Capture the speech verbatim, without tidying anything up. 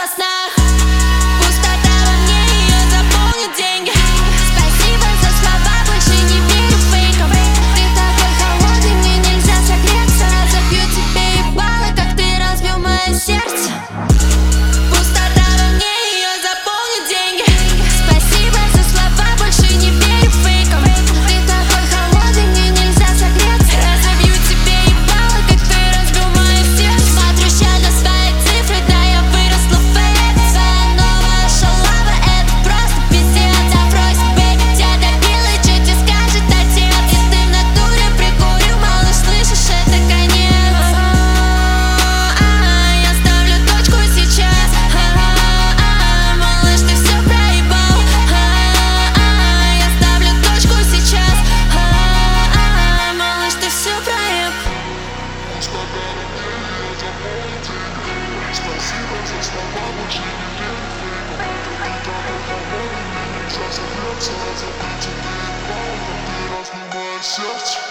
снах. Пустота во мне, ее заполнят деньги. Спасибо за слова, больше не верю фейкам. Ты такой холодный, мне нельзя согреться. Разобью тебе ебало, как ты разбил мое сердце. Пустота во мне, ее заполнят деньги. Спасибо за слова, больше не верю фейкам. Ты такой холодный, мне нельзя согреться. Разобью тебе ебало, как ты разбил мое сердце. Смотрю ща на свои цифры, да я выросла в фейк. Своя новая шалава, это просто пиздец. Запрос, бэйби, тебя добила, и чё тебе скажет отец? И ты в натуре прикурил, малыш, слышишь, это конец. Я ставлю точку сейчас. Малыш, ты всё проебал. Я ставлю точку сейчас. Малыш, ты всё проебал. Спасибо за слова, больше не верю фейкам. Ты такой холодный, мне нельзя согреться. Разобью тебе ебало, как ты разбил мое сердце.